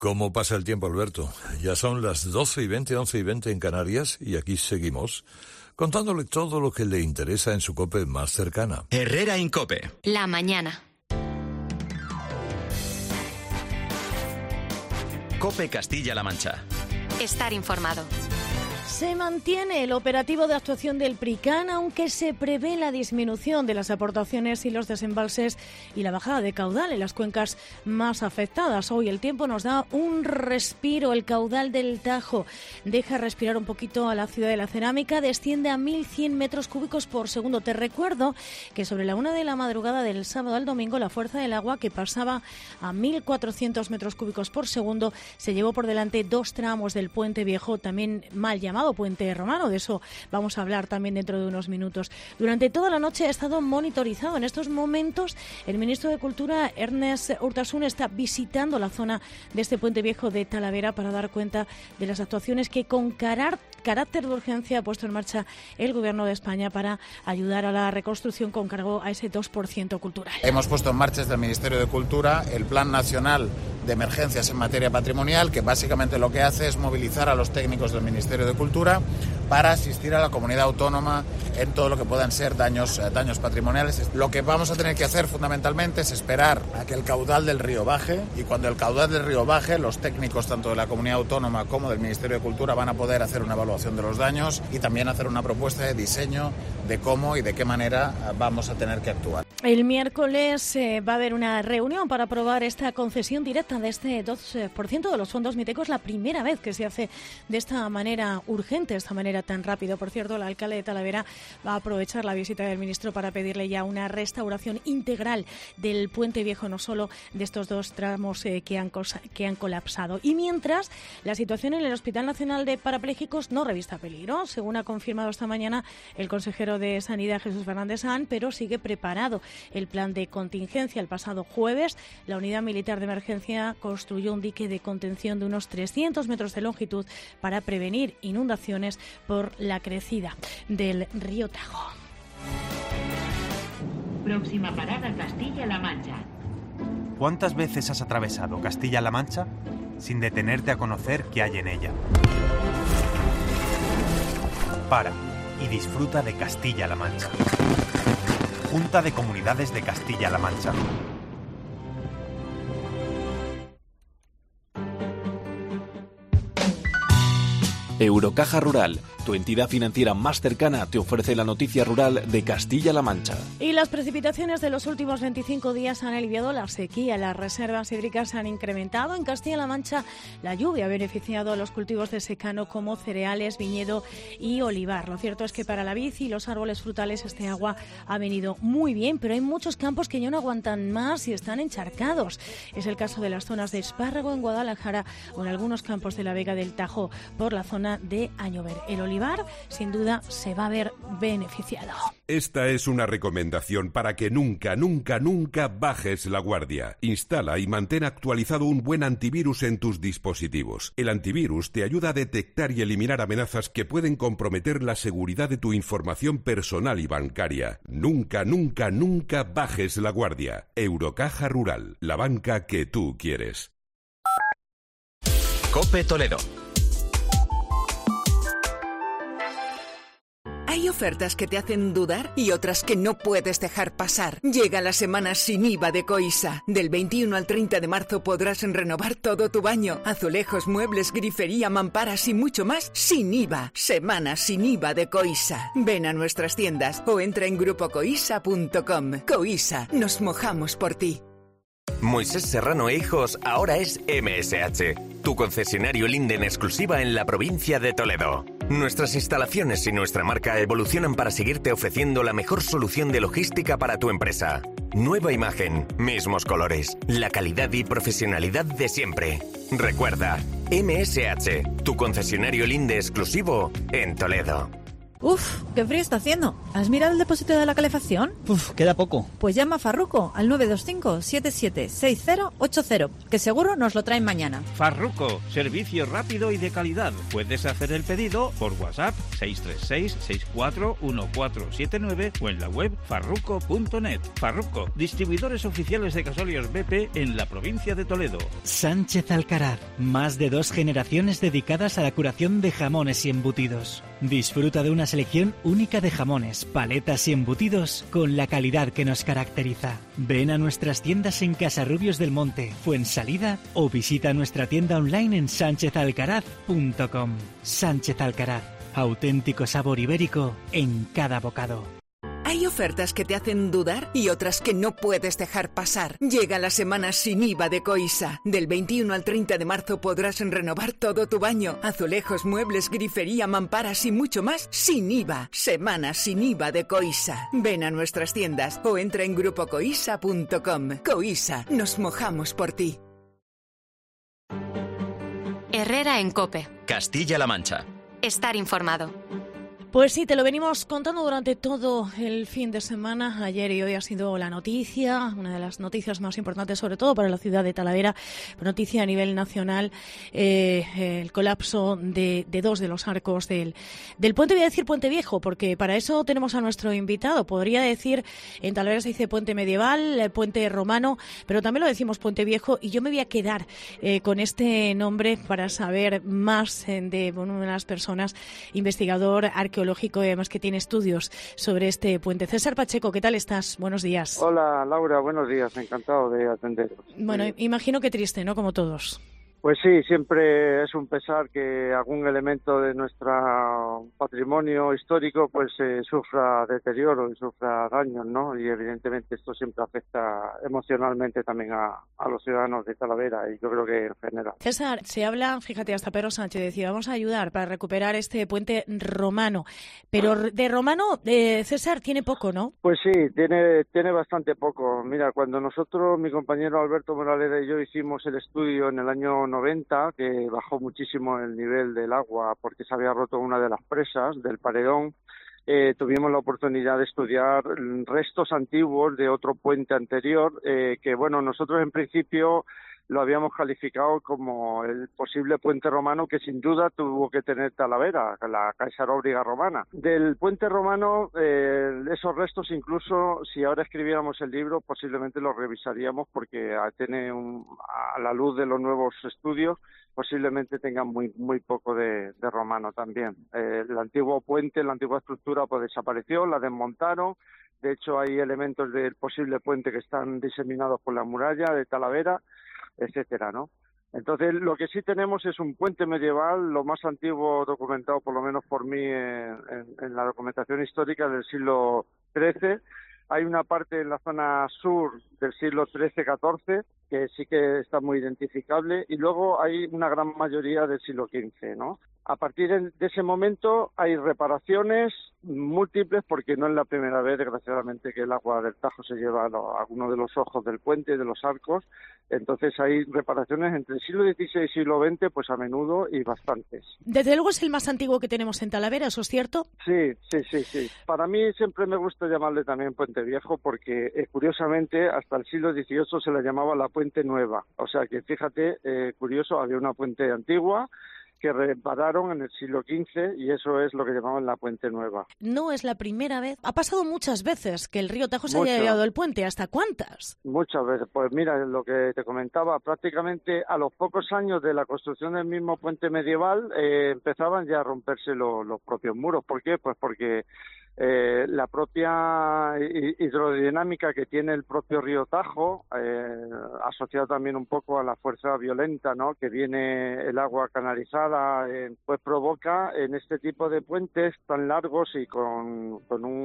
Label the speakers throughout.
Speaker 1: ¿Cómo pasa el tiempo, Alberto? Ya son las 12:20, 11:20 en Canarias y aquí seguimos contándole todo lo que le interesa en su COPE más cercana.
Speaker 2: Herrera en COPE.
Speaker 3: La mañana.
Speaker 2: COPE Castilla-La Mancha.
Speaker 3: Estar informado.
Speaker 4: Se mantiene el operativo de actuación del PRICAN, aunque se prevé la disminución de las aportaciones y los desembalses y la bajada de caudal en las cuencas más afectadas. Hoy el tiempo nos da un respiro. El caudal del Tajo deja respirar un poquito a la ciudad de la cerámica, desciende a 1.100 metros cúbicos por segundo. Te recuerdo que sobre la 1 de la madrugada del sábado al domingo, la fuerza del agua, que pasaba a 1.400 metros cúbicos por segundo, se llevó por delante dos tramos del Puente Viejo, también mal llamado Puente Romano. De eso vamos a hablar también dentro de unos minutos. Durante toda la noche ha estado monitorizado. En estos momentos, el ministro de Cultura, Ernest Urtasun, está visitando la zona de este Puente Viejo de Talavera para dar cuenta de las actuaciones que con carácter de urgencia ha puesto en marcha el Gobierno de España para ayudar a la reconstrucción con cargo a ese 2% cultural.
Speaker 5: Hemos puesto en marcha desde el Ministerio de Cultura el Plan Nacional de Emergencias en materia patrimonial, que básicamente lo que hace es movilizar a los técnicos del Ministerio de Cultura para asistir a la comunidad autónoma en todo lo que puedan ser daños patrimoniales. Lo que vamos a tener que hacer fundamentalmente es esperar a que el caudal del río baje, y cuando el caudal del río baje, los técnicos tanto de la comunidad autónoma como del Ministerio de Cultura van a poder hacer una evaluación de los daños y también hacer una propuesta de diseño de cómo y de qué manera vamos a tener que actuar.
Speaker 4: El miércoles va a haber una reunión para aprobar esta concesión directa de este 2% de los fondos MITECO. Es la primera vez que se hace de esta manera urgente, de esta manera tan rápido. Por cierto, el alcalde de Talavera va a aprovechar la visita del ministro para pedirle ya una restauración integral del Puente Viejo, no solo de estos dos tramos que han colapsado. Y mientras, la situación en el Hospital Nacional de Parapléjicos no revista peligro, según ha confirmado esta mañana el consejero de Sanidad, Jesús Fernández San, pero sigue preparado el plan de contingencia. El pasado jueves, la Unidad Militar de Emergencia construyó un dique de contención de unos 300 metros de longitud para prevenir inundaciones por la crecida del río Tajo.
Speaker 6: Próxima parada, Castilla-La Mancha.
Speaker 7: ¿Cuántas veces has atravesado Castilla-La Mancha sin detenerte a conocer qué hay en ella? Para y disfruta de Castilla-La Mancha. Junta de Comunidades de Castilla-La Mancha.
Speaker 8: Eurocaja Rural, tu entidad financiera más cercana, te ofrece la noticia rural de Castilla-La Mancha.
Speaker 4: Y las precipitaciones de los últimos 25 días han aliviado la sequía. Las reservas hídricas se han incrementado. En Castilla-La Mancha, la lluvia ha beneficiado a los cultivos de secano como cereales, viñedo y olivar. Lo cierto es que para la vid y los árboles frutales este agua ha venido muy bien, pero hay muchos campos que ya no aguantan más y están encharcados. Es el caso de las zonas de Espárrago en Guadalajara o en algunos campos de la Vega del Tajo por la zona de Añover. El olivar, sin duda, se va a ver beneficiado.
Speaker 9: Esta es una recomendación para que nunca bajes la guardia. Instala y mantén actualizado un buen antivirus en tus dispositivos. El antivirus te ayuda a detectar y eliminar amenazas que pueden comprometer la seguridad de tu información personal y bancaria. Nunca bajes la guardia. Eurocaja Rural, la banca que tú quieres.
Speaker 2: COPE Toledo.
Speaker 10: Hay ofertas que te hacen dudar y otras que no puedes dejar pasar. Llega la semana sin IVA de Coisa. Del 21 al 30 de marzo podrás renovar todo tu baño. Azulejos, muebles, grifería, mamparas y mucho más sin IVA. Semana sin IVA de Coisa. Ven a nuestras tiendas o entra en grupocoisa.com. Coisa, nos mojamos por ti.
Speaker 11: Moisés Serrano e Hijos ahora es MSH, tu concesionario Linde en exclusiva en la provincia de Toledo. Nuestras instalaciones y nuestra marca evolucionan para seguirte ofreciendo la mejor solución de logística para tu empresa. Nueva imagen, mismos colores, la calidad y profesionalidad de siempre. Recuerda, MSH, tu concesionario Linde exclusivo en Toledo.
Speaker 12: Uf, qué frío está haciendo. ¿Has mirado el depósito de la calefacción?
Speaker 13: Uf, queda poco.
Speaker 12: Pues llama a Farruco al 925-776080, que seguro nos lo traen mañana.
Speaker 14: Farruco, servicio rápido y de calidad. Puedes hacer el pedido por WhatsApp 636-641479 o en la web farruco.net. Farruco, distribuidores oficiales de gasóleos BP en la provincia de Toledo.
Speaker 13: Sánchez Alcaraz, más de 2 generaciones dedicadas a la curación de jamones y embutidos. Disfruta de una selección única de jamones, paletas y embutidos con la calidad que nos caracteriza. Ven a nuestras tiendas en Casarrubios del Monte, Fuensalida o visita nuestra tienda online en sanchezalcaraz.com. Sánchez Alcaraz, auténtico sabor ibérico en cada bocado.
Speaker 10: Hay ofertas que te hacen dudar y otras que no puedes dejar pasar. Llega la semana sin IVA de Coisa. Del 21 al 30 de marzo podrás renovar todo tu baño. Azulejos, muebles, grifería, mamparas y mucho más sin IVA. Semana sin IVA de Coisa. Ven a nuestras tiendas o entra en grupocoisa.com. Coisa, nos mojamos por ti.
Speaker 3: Herrera en COPE.
Speaker 2: Castilla-La Mancha.
Speaker 3: Estar informado.
Speaker 4: Pues sí, te lo venimos contando durante todo el fin de semana. Ayer y hoy ha sido la noticia, una de las noticias más importantes, sobre todo para la ciudad de Talavera, noticia a nivel nacional, el colapso de 2 de los arcos del puente. Voy a decir puente viejo, porque para eso tenemos a nuestro invitado. Podría decir, en Talavera se dice puente medieval, puente romano, pero también lo decimos puente viejo, y yo me voy a quedar con este nombre para saber más de una de las personas, investigador arqueológico, y además que tiene estudios sobre este puente. César Pacheco, ¿qué tal estás? Buenos días.
Speaker 15: Hola, Laura, buenos días. Encantado de atenderos.
Speaker 4: Bueno, imagino que triste, ¿no? Como todos.
Speaker 15: Pues sí, siempre es un pesar que algún elemento de nuestro patrimonio histórico pues sufra deterioro y sufra daños, ¿no? Y evidentemente esto siempre afecta emocionalmente también a los ciudadanos de Talavera, y yo creo que en general.
Speaker 4: César, se habla, fíjate, hasta Pedro Sánchez decía, vamos a ayudar para recuperar este puente romano, pero de romano, César, tiene poco, ¿no?
Speaker 15: Pues sí, tiene bastante poco. Mira, cuando nosotros, mi compañero Alberto Moraleda y yo hicimos el estudio en el año 90, que bajó muchísimo el nivel del agua porque se había roto una de las presas del paredón, tuvimos la oportunidad de estudiar restos antiguos de otro puente anterior, que bueno, nosotros en principio lo habíamos calificado como el posible puente romano que sin duda tuvo que tener Talavera, la Caesaraubriga romana. Del puente romano, esos restos, incluso si ahora escribiéramos el libro, posiblemente los revisaríamos porque tiene a la luz de los nuevos estudios, posiblemente tengan muy poco de romano también. El antiguo puente, la antigua estructura pues desapareció, la desmontaron. De hecho, hay elementos del posible puente que están diseminados por la muralla de Talavera, etcétera, ¿no? Entonces, lo que sí tenemos es un puente medieval, lo más antiguo documentado, por lo menos por mí, en la documentación histórica del siglo XIII. Hay una parte en la zona sur del siglo XIII-XIV que sí que está muy identificable, y luego hay una gran mayoría del siglo XV, ¿no? A partir de ese momento hay reparaciones múltiples, porque no es la primera vez, desgraciadamente, que el agua del Tajo se lleva a algunos de los ojos del puente, de los arcos. Entonces hay reparaciones entre el siglo XVI y siglo XX, pues a menudo, y bastantes.
Speaker 4: Desde luego es el más antiguo que tenemos en Talavera, ¿eso es cierto?
Speaker 15: Sí. Para mí siempre me gusta llamarle también Puente Viejo, porque curiosamente hasta el siglo XVIII se le llamaba la Puente Nueva. O sea que fíjate, curioso, había una puente antigua que repararon en el siglo XV, y eso es lo que llamaban la Puente Nueva.
Speaker 4: No es la primera vez. Ha pasado muchas veces que el río Tajo se haya llevado el puente. ¿Hasta cuántas?
Speaker 15: Muchas veces. Pues mira, lo que te comentaba, prácticamente a los pocos años de la construcción del mismo puente medieval empezaban ya a romperse los propios muros. ¿Por qué? Pues porque la propia hidrodinámica que tiene el propio río Tajo, asociado también un poco a la fuerza violenta, ¿no?, que viene el agua canalizada, pues provoca en este tipo de puentes tan largos y con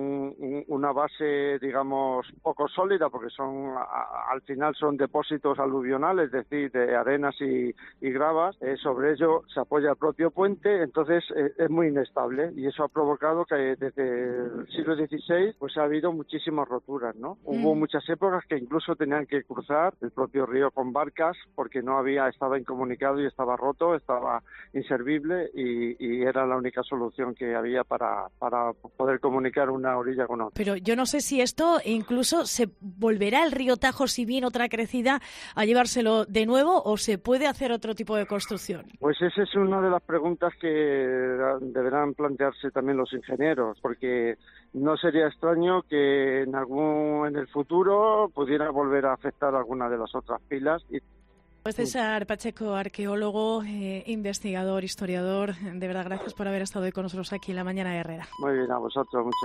Speaker 15: una base, digamos, poco sólida, porque al final son depósitos aluvionales, es decir, de arenas y gravas. Sobre ello se apoya el propio puente, entonces es muy inestable, y eso ha provocado que desde el siglo XVI, pues ha habido muchísimas roturas, ¿no? Hubo muchas épocas que incluso tenían que cruzar el propio río con barcas porque estaba incomunicado y estaba roto, estaba inservible y era la única solución que había para poder comunicar una orilla con otra.
Speaker 4: Pero yo no sé si esto incluso se volverá el río Tajo, si viene otra crecida, a llevárselo de nuevo, o se puede hacer otro tipo de construcción.
Speaker 15: Pues esa es una de las preguntas que deberán plantearse también los ingenieros, porque no sería extraño que en el futuro pudiera volver a afectar alguna de las otras pilas.
Speaker 4: Pues César Pacheco, arqueólogo, investigador, historiador, de verdad gracias por haber estado hoy con nosotros aquí en La Mañana de Herrera.
Speaker 15: Muy bien, a vosotros, muchas gracias.